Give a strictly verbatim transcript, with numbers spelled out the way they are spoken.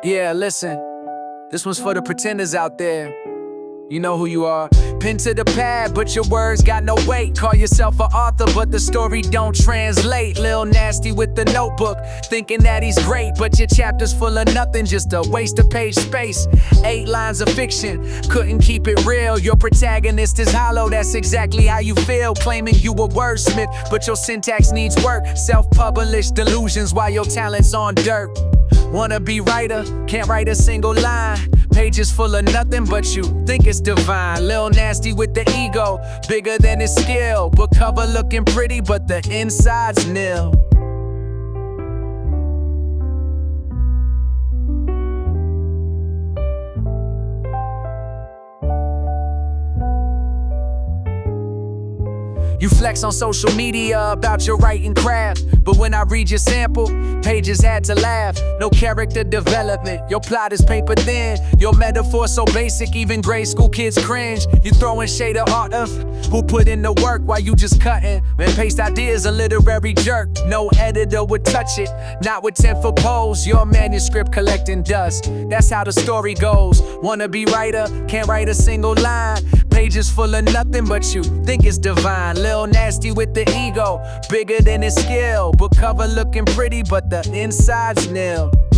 Yeah, listen, this one's for the pretenders out there. You know who you are. Pen to the pad, but your words got no weight. Call yourself an author, but the story don't translate. Lil Nasty with the notebook, thinking that he's great, but your chapter's full of nothing, just a waste of page space. Eight lines of fiction, couldn't keep it real. Your protagonist is hollow, that's exactly how you feel. Claiming you a wordsmith, but your syntax needs work. Self-published delusions while your talent's on dirt. Wanna be writer, can't write a single line. Pages full of nothing, but you think it's divine. Lil Nasty with the ego, bigger than his skill. Book cover looking pretty, but the inside's nil. You flex on social media about your writing craft, but when I read your sample, pages had to laugh. No character development, your plot is paper thin. Your metaphor so basic, even grade school kids cringe. You throwing shade at artists who put in the work while you just cutting and paste ideas, a literary jerk. No editor would touch it, not with ten foot poles. Your manuscript collecting dust, that's how the story goes. Wanna be writer, can't write a single line. Pages full of nothing, but you think it's divine. Lil Nasty with the ego, bigger than his skill. Book cover looking pretty, but the inside's nil.